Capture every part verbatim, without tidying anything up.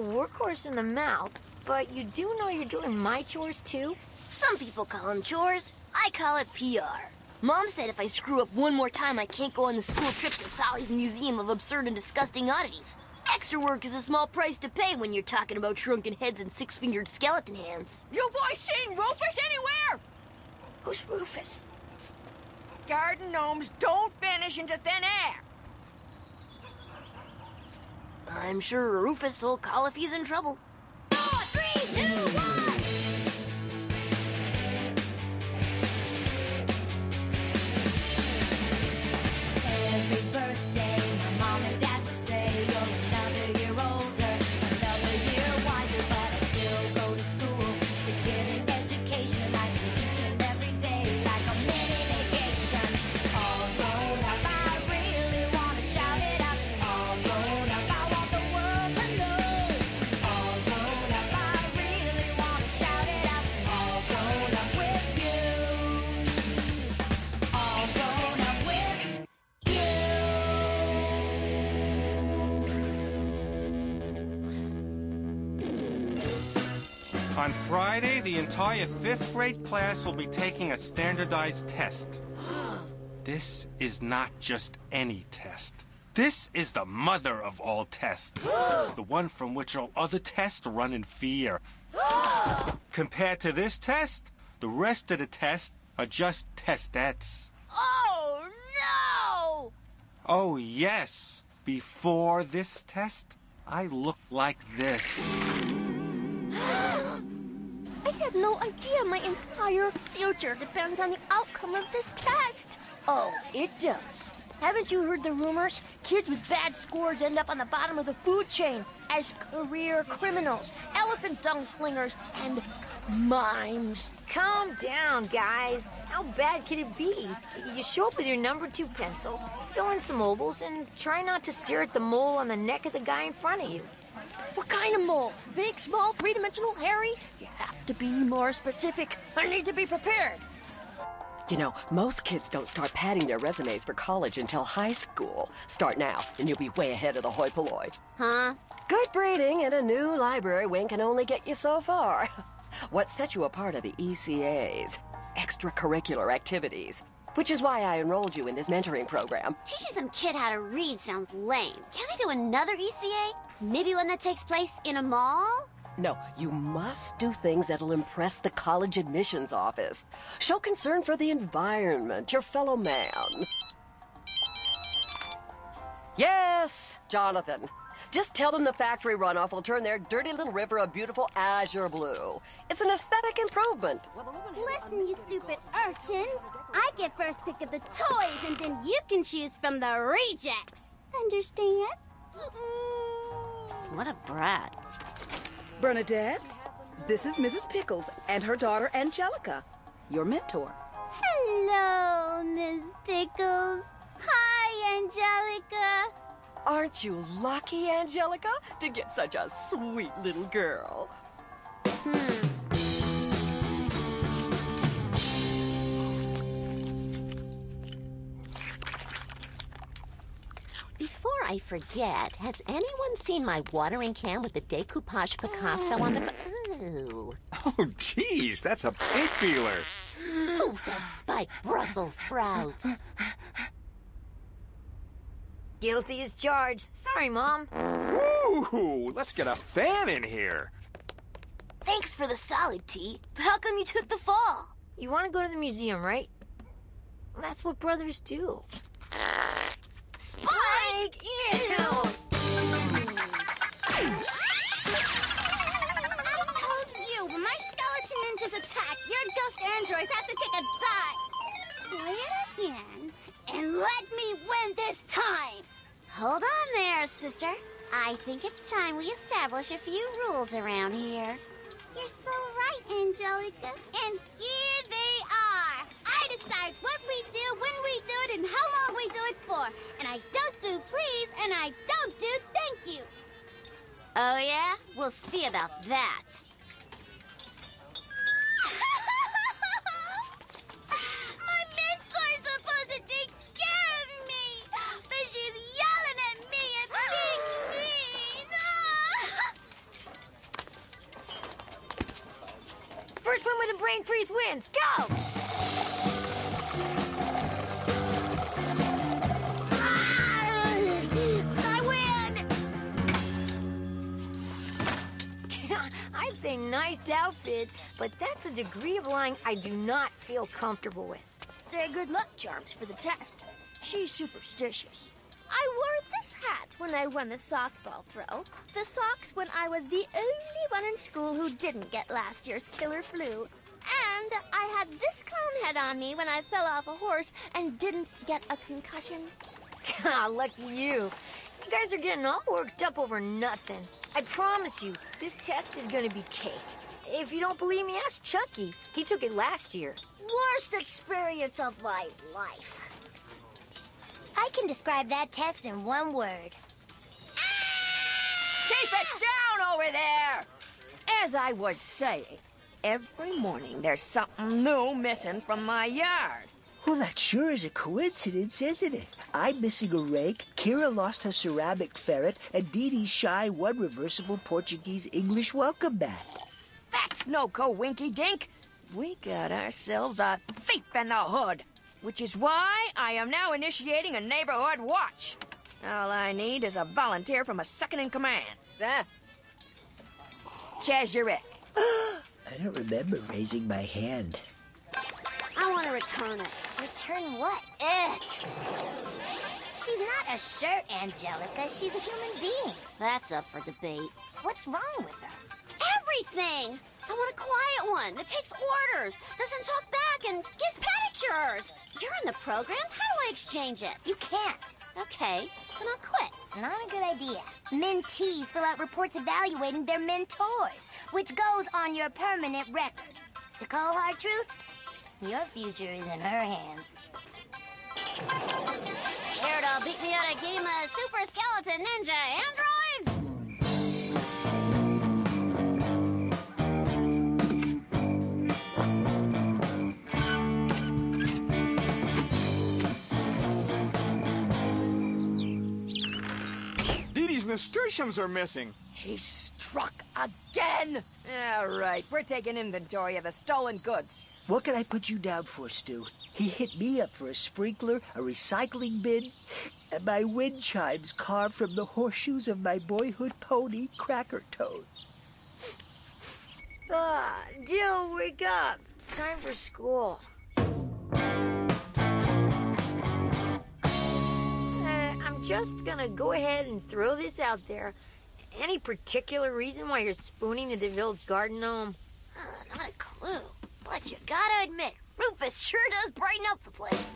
workhorse in the mouth, but you do know you're doing my chores too? Some people call them chores. I call it P R. Mom said if I screw up one more time, I can't go on the school trip to Sally's Museum of Absurd and Disgusting Oddities. Extra work is a small price to pay when you're talking about shrunken heads and six-fingered skeleton hands. You boys seen Rufus anywhere? Who's Rufus? Garden gnomes don't vanish into thin air. I'm sure Rufus will call if he's in trouble. Four, three, two, one! Every birthday, my mom and dad would say, you're another year older, another year wiser, but I still go to school to get an education. I treat each and every day like a mini vacation. All grown up, I really want to shout it out. All grown up, I want the world to know. All grown up, I really want to shout it out. All grown up with you. All grown up with you. On Friday, the entire fifth grade class will be taking a standardized test. This is not just any test. This is the mother of all tests. The one from which all other tests run in fear. Compared to this test, the rest of the tests are just testettes. Oh, no! Oh, yes. Before this test, I looked like this. I had no idea my entire future depends on the outcome of this test. Oh, it does. Haven't you heard the rumors? Kids with bad scores end up on the bottom of the food chain as career criminals, elephant dung slingers, and mimes. Calm down, guys. How bad could it be? You show up with your number two pencil, fill in some ovals, and try not to stare at the mole on the neck of the guy in front of you. What kind of mole? Big, small, three-dimensional, hairy? You have to be more specific. I need to be prepared. You know, most kids don't start padding their resumes for college until high school. Start now, and you'll be way ahead of the hoi polloi. Huh? Good breeding and a new library wing can only get you so far. What sets you apart are the E C As, extracurricular activities, which is why I enrolled you in this mentoring program. Teaching some kid how to read sounds lame. Can't I do another E C A? Maybe one that takes place in a mall? No, you must do things that'll impress the college admissions office. Show concern for the environment, your fellow man. Yes, Jonathan. Just tell them the factory runoff will turn their dirty little river a beautiful azure blue. It's an aesthetic improvement. Listen, you stupid urchins. I get first pick of the toys, and then you can choose from the rejects. Understand? What a brat. Bernadette, this is Missus Pickles and her daughter Angelica, your mentor. Hello, Miss Pickles. Hi, Angelica. Aren't you lucky, Angelica, to get such a sweet little girl? Hmm. Before I forget, has anyone seen my watering can with the decoupage Picasso on the... Ooh. Oh, geez, that's a paint peeler. Ooh, that spiked Brussels sprouts. Guilty as charged. Sorry, Mom. Ooh, let's get a fan in here. Thanks for the salad, T. But how come you took the fall? You want to go to the museum, right? That's what brothers do. Spike! Ew! I told you, when my skeleton ninjas attack, your ghost androids have to take a dive. Play it again, and let me win this time. Hold on there, sister. I think it's time we establish a few rules around here. You're so right, Angelica. And here they are. I decide what we do, when we do it, and how long we do it for. And I don't do please, and I don't do thank you. Oh, yeah? We'll see about that. My mentor's supposed to take care of me, but she's yelling at me and being mean. First one with a brain freeze wins. Go! I win! I'd say nice outfit, but that's a degree of lying I do not feel comfortable with. They're good luck charms for the test. She's superstitious. I wore this hat when I won the softball throw. The socks when I was the only one in school who didn't get last year's killer flu. And I had this clown head on me when I fell off a horse and didn't get a concussion. Ah, lucky you. You guys are getting all worked up over nothing. I promise you, this test is gonna be cake. If you don't believe me, ask Chucky. He took it last year. Worst experience of my life. I can describe that test in one word. Keep it down over there! As I was saying, every morning there's something new missing from my yard. Well, that sure is a coincidence, isn't it? I'm missing a rake, Kira lost her ceramic ferret, and Dee Dee's shy one reversible Portuguese English welcome mat. That's no co-winky-dink. We got ourselves a thief in the hood, which is why I am now initiating a neighborhood watch. All I need is a volunteer from a second-in-command. Huh? Chazurek. I don't remember raising my hand. I want to return it. Return what? It! She's not a shirt, Angelica. She's a human being. That's up for debate. What's wrong with her? Everything! I want a quiet one that takes orders, doesn't talk back, and gives pedicures. You're in the program. How do I exchange it? You can't. Okay, then I'll quit. Not a good idea. Mentees fill out reports evaluating their mentors, which goes on your permanent record. The cold hard truth? Your future is in her hands. Here to beat me at a game of Super Skeleton Ninja Androids? Dee Dee's nasturtiums are missing. He struck again. All right, we're taking inventory of the stolen goods. What can I put you down for, Stu? He hit me up for a sprinkler, a recycling bin, and my wind chimes carved from the horseshoes of my boyhood pony, Cracker Toad. Ah, Jill, wake up. It's time for school. Uh, I'm just gonna go ahead and throw this out there. Any particular reason why you're spooning the DeVille's garden gnome? Uh, not a clue. But you gotta admit, Rufus sure does brighten up the place.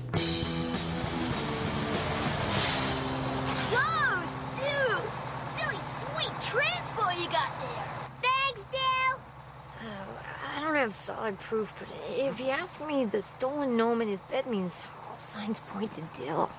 Go, Suze! Silly sweet transpo you got there. Thanks, Dale! Uh, I don't have solid proof, but if you ask me, the stolen gnome in his bed means all signs point to Dill.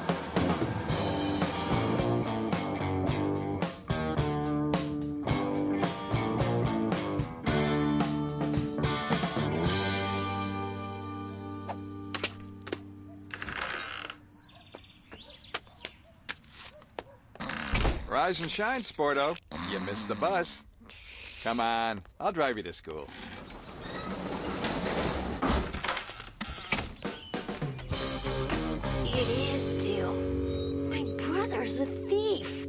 Rise and shine, Sporto. You missed the bus. Come on, I'll drive you to school. It is Dill. My brother's a thief.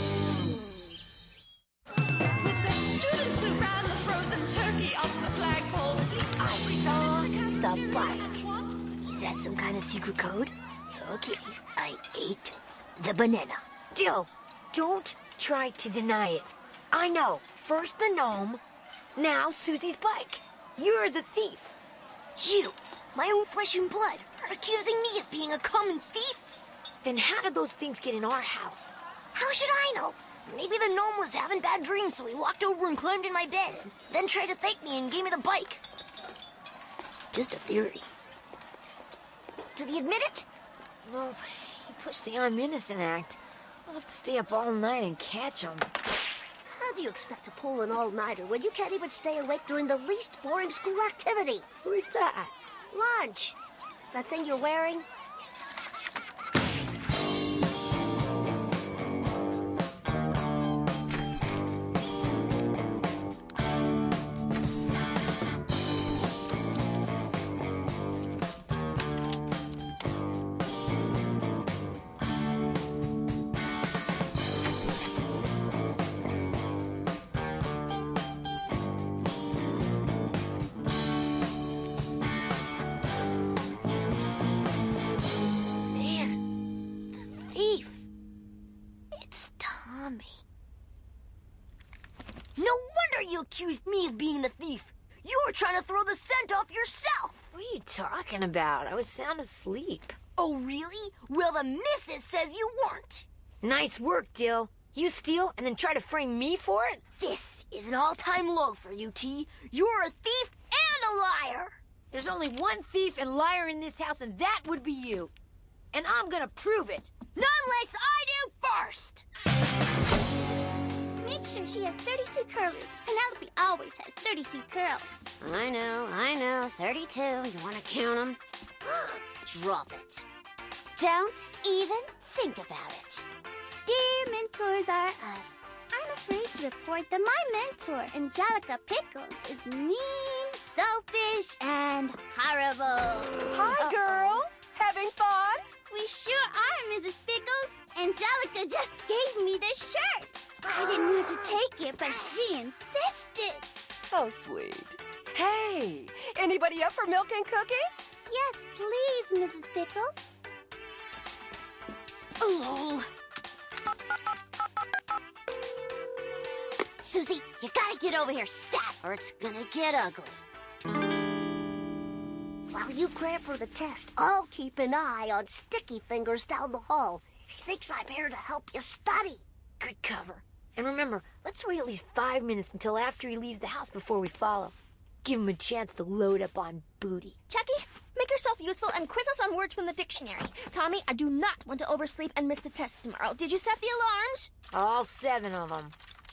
With the students who ran the frozen turkey up the flagpole, I saw the bike. Is that some kind of secret code? Okay, I ate the banana. Dill, don't try to deny it. I know. First the gnome, now Susie's bike. You're the thief. You, my own flesh and blood, are accusing me of being a common thief? Then how did those things get in our house? How should I know? Maybe the gnome was having bad dreams, so he walked over and climbed in my bed, and then tried to thank me and gave me the bike. Just a theory. Did he admit it? No, he pushed the I'm innocent act. I'll have to stay up all night and catch him. How do you expect to pull an all-nighter when you can't even stay awake during the least boring school activity? Who's that? Lunch. That thing you're wearing? you accused me of being the thief. You were trying to throw the scent off yourself. What are you talking about? I was sound asleep. Oh, really? Well, the missus says you weren't. Nice work, Dill. You steal and then try to frame me for it? This is an all-time low for you, T. You're a thief and a liar. There's only one thief and liar in this house, and that would be you. And I'm gonna prove it. Not unless I do first. Make sure she has thirty-two curlers. Penelope always has thirty-two curls. I know, I know. thirty-two. You want to count them? Drop it. Don't even think about it. Dear mentors are us. I'm afraid to report that my mentor, Angelica Pickles, is mean, selfish, and horrible. Hi, Uh-oh. girls. Having fun? We sure are, Missus Pickles. Angelica just gave me this shirt. I didn't need to take it, but she insisted. Oh, sweet. Hey, anybody up for milk and cookies? Yes, please, Missus Pickles. Oh. Susie, you gotta get over here stat, or it's gonna get ugly. While you prep for the test, I'll keep an eye on Sticky Fingers down the hall. He thinks I'm here to help you study. Good cover. And remember, let's wait at least five minutes until after he leaves the house before we follow. Give him a chance to load up on booty. Chucky, make yourself useful and quiz us on words from the dictionary. Tommy, I do not want to oversleep and miss the test tomorrow. Did you set the alarms? All seven of them.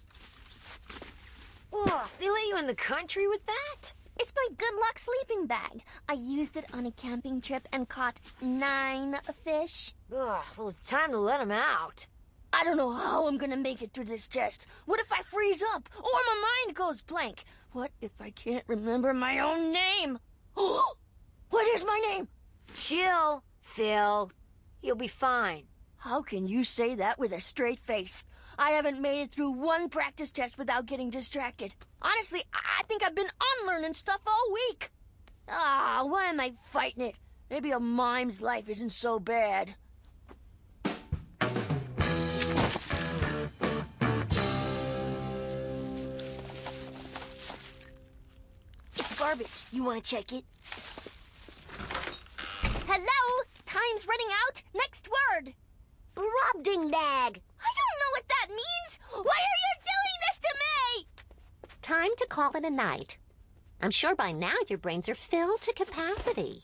Oh, they let you in the country with that? It's my good luck sleeping bag. I used it on a camping trip and caught nine fish. Ugh, well, it's time to let him out. I don't know how I'm gonna make it through this test. What if I freeze up? Or my mind goes blank? What if I can't remember my own name? What is my name? Chill, Phil. You'll be fine. How can you say that with a straight face? I haven't made it through one practice test without getting distracted. Honestly, I think I've been unlearning stuff all week. Ah, why am I fighting it? Maybe a mime's life isn't so bad. It's garbage. You want to check it? Hello? Time's running out. Next word. Brobdingdag. I don't know what that means. Why are you doing this to me? Time to call it a night. I'm sure by now your brains are filled to capacity.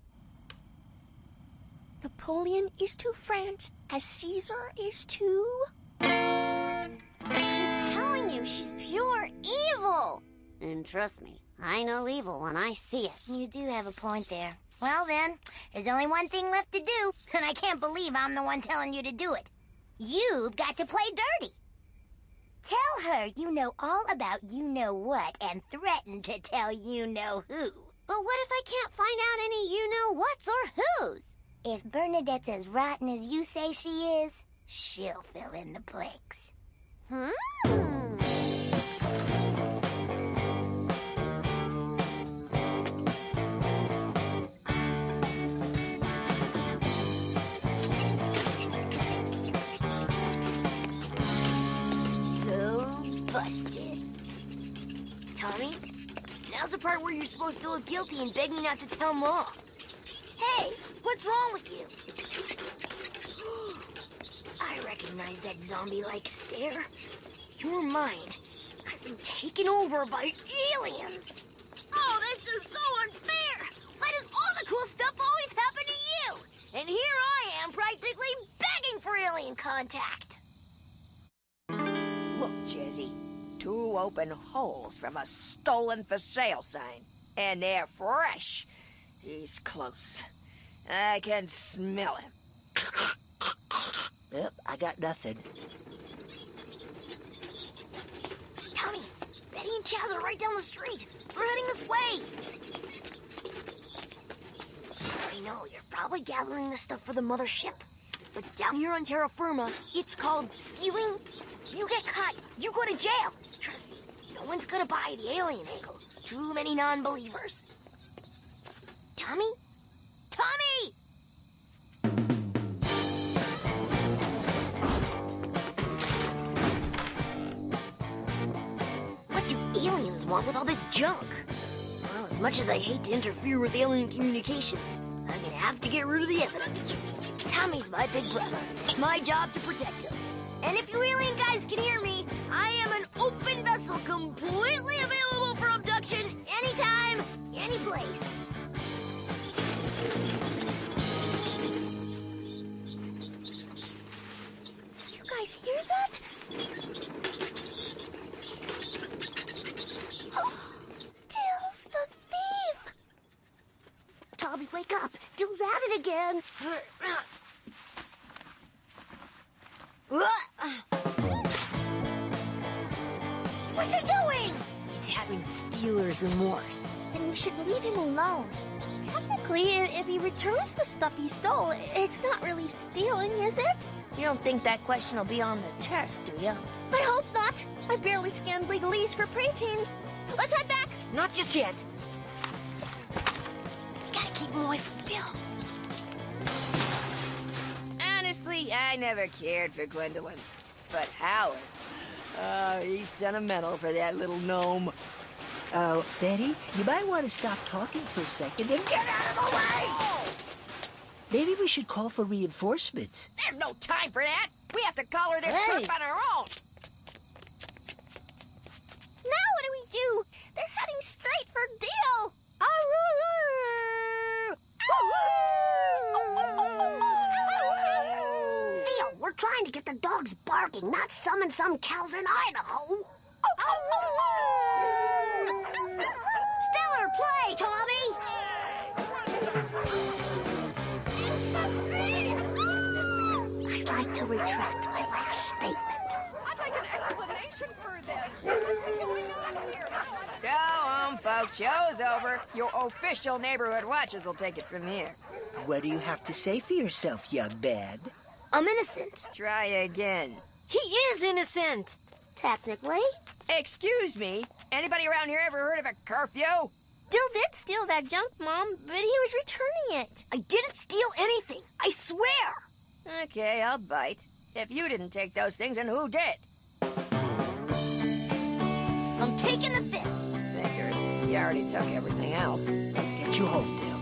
Napoleon is to France as Caesar is to... I'm telling you, she's pure evil. And trust me, I know evil when I see it. You do have a point there. Well then, there's only one thing left to do, and I can't believe I'm the one telling you to do it. You've got to play dirty. Tell her you know all about you-know-what and threaten to tell you-know-who. But what if I can't find out any you-know-whats or who's? If Bernadette's as rotten as you say she is, she'll fill in the blanks. Hmm? Busted. Tommy, now's the part where you're supposed to look guilty and beg me not to tell Mom. Hey, what's wrong with you? I recognize that zombie-like stare. Your mind has been taken over by aliens. Oh, this is so unfair. Why does all the cool stuff always happen to you? And here I am practically begging for alien contact. Look, Jazzy. Two open holes from a stolen for sale sign. And they're fresh. He's close. I can smell him. Yep, I got nothing. Tommy, Betty and Chaz are right down the street. They're heading this way. I know, you're probably gathering this stuff for the mothership. But down here on terra firma, it's called stealing. You get caught, you go to jail. Trust me, no one's gonna buy the alien angle. Too many non-believers. Tommy? Tommy! What do aliens want with all this junk? Well, as much as I hate to interfere with alien communications, I'm gonna have to get rid of the evidence. Tommy's my big brother. It's my job to protect him. And if you alien guys can hear me, I am an open vessel completely available for abduction anytime, any place. You guys hear that? Dill's the thief! Tommy, wake up. Dill's at it again. What's he doing? He's having stealer's remorse. Then we should leave him alone. Technically, i- if he returns the stuff he stole, it's not really stealing, is it? You don't think that question will be on the test, do you? I hope not. I barely scanned legalese for preteens. Let's head back. Not just yet. Gotta keep him away from Dill. Honestly, I never cared for Gwendolyn. But Howard, oh, he's sentimental for that little gnome. Oh, Betty, you might want to stop talking for a second and get out of the way! Maybe we should call for reinforcements. There's no time for that. We have to collar this Hey. group on our own. Now what do we do? They're heading straight for Dill. Theo, we're trying to get the dogs barking, not summon some cows in Idaho. Stellar play, Tommy! I'd like to retract my last statement. I'd like an explanation for this. What's going on here? Go home, folks. Show's over. Your official neighborhood watchers will take it from here. What do you have to say for yourself, young man? I'm innocent. Try again. He is innocent. Technically. Excuse me. Anybody around here ever heard of a curfew? Dill did steal that junk, Mom, but he was returning it. I didn't steal anything. I swear. Okay, I'll bite. If you didn't take those things, then who did? I'm taking the fifth. Figures. You already took everything else. Let's get you home, Dill.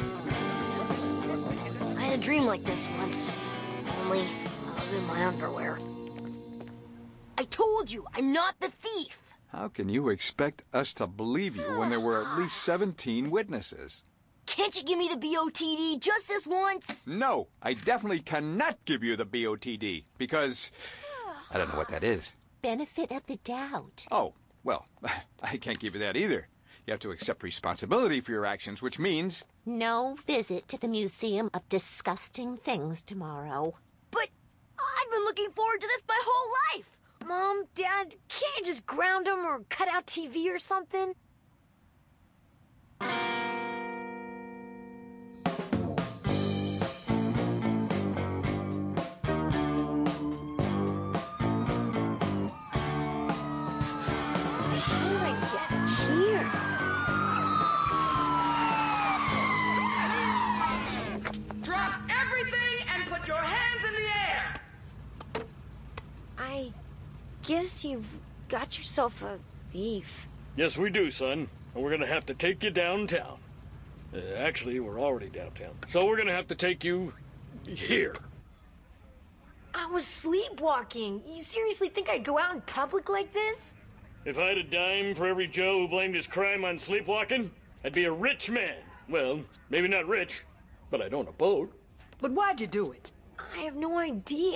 I had a dream like this once. Only I was in my underwear. I told you, I'm not the thief. How can you expect us to believe you when there were at least seventeen witnesses? Can't you give me the B O T D just this once? No, I definitely cannot give you the B O T D because I don't know what that is. Benefit of the doubt. Oh, well, I can't give you that either. You have to accept responsibility for your actions, which means... No visit to the Museum of Disgusting Things tomorrow. But I've been looking forward to this my whole life. Mom, Dad, can't you just ground him or cut out T V or something? Drop everything and put your hands in the air! I guess you've got yourself a thief. Yes, we do, son. And we're gonna have to take you downtown. Uh, actually, we're already downtown. So we're gonna have to take you here. I was sleepwalking. You seriously think I'd go out in public like this? If I had a dime for every Joe who blamed his crime on sleepwalking, I'd be a rich man. Well, maybe not rich, but I'd own a boat. But why'd you do it? I have no idea.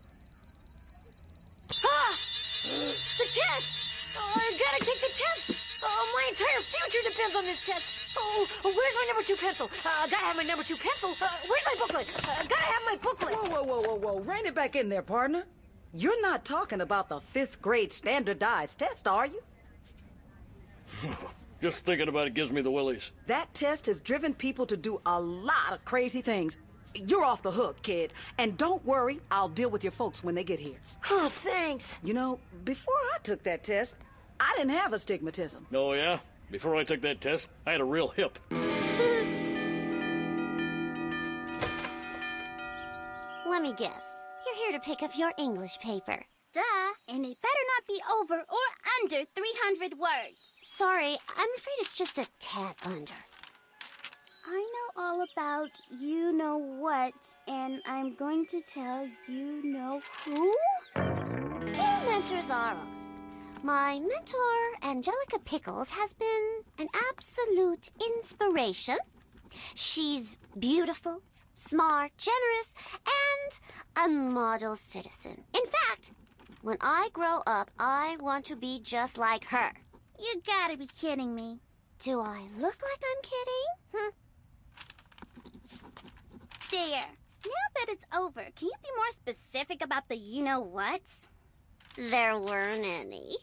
Ah! The test! Oh, I gotta take the test! Oh, my entire future depends on this test! Oh, where's my number two pencil? Uh, gotta have my number two pencil. Uh, where's my booklet? Uh, gotta have my booklet. Whoa, whoa, whoa, whoa, whoa. Rein it back in there, partner. You're not talking about the fifth grade standardized test, are you? Just thinking about it gives me the willies. That test has driven people to do a lot of crazy things. You're off the hook, kid. And don't worry, I'll deal with your folks when they get here. Oh, thanks. You know, before I took that test, I didn't have astigmatism. Oh, yeah? Before I took that test, I had a real hip. Let me guess. You're here to pick up your English paper. Duh, and it better not be over or under three hundred words. Sorry, I'm afraid it's just a tad under. I know all about you know what, and I'm going to tell you know who? Dear Mentor Zaros, my mentor, Angelica Pickles, has been an absolute inspiration. She's beautiful, smart, generous, and a model citizen. In fact, when I grow up, I want to be just like her. You gotta be kidding me. Do I look like I'm kidding? Hmm. There. Now that it's over, can you be more specific about the you-know-whats? There weren't any.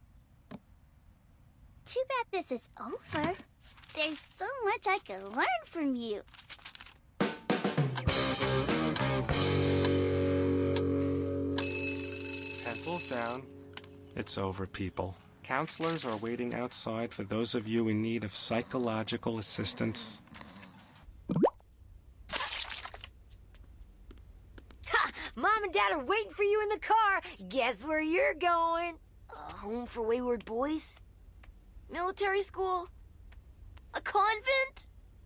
Too bad this is over. There's so much I can learn from you. Pencils down. It's over, people. Counselors are waiting outside for those of you in need of psychological assistance. Ha! Mom and Dad are waiting for you in the car. Guess where you're going? A home for wayward boys? Military school? A convent?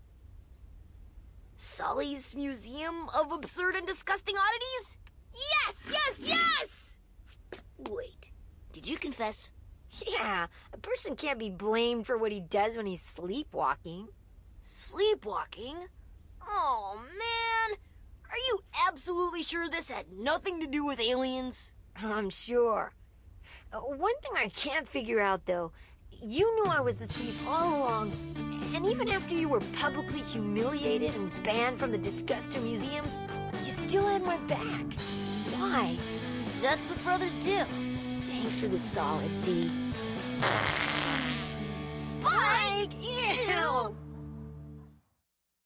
Sully's Museum of Absurd and Disgusting Oddities? Yes, yes, yes! Wait, did you confess? Yeah, a person can't be blamed for what he does when he's sleepwalking. Sleepwalking? Oh, man. Are you absolutely sure this had nothing to do with aliens? I'm sure. Uh, one thing I can't figure out, though, you knew I was the thief all along, and even after you were publicly humiliated and banned from the Disguster Museum, you still had my back. Why? That's what brothers do. Thanks for the solid, D. Spike! Ew!